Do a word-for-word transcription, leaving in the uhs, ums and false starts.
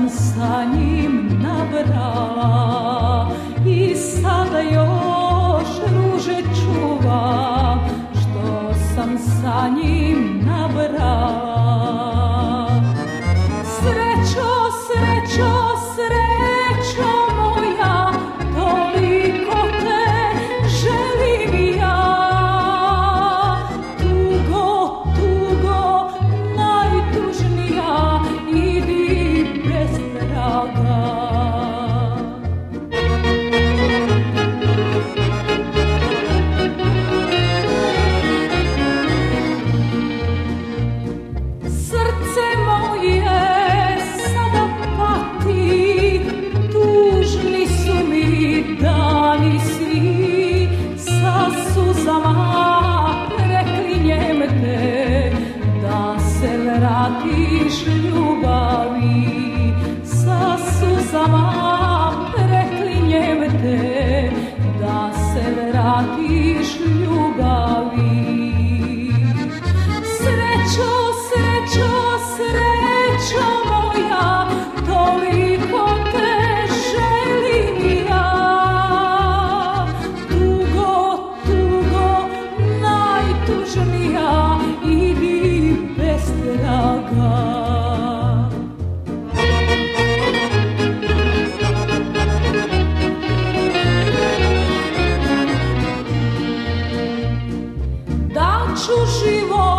sa njim nabrala i sada još ruže čuvam što sam sa njim nabrala. Srećo, srećo, srećo moja, toliko te želim ja. Tugo, tugo, najtužnija, idi bez traga. Srce moje sada pati, tužni su mi dani svi, sa suzama preklinjem te, da se vratiš ljubavi. Sa suzama preklinjem te, da se vratiš ljubavi. Srećo, srećo, srećo moja, toliko te želim ja. Tugo, tugo, najtužnija, idi bez traga. Daću život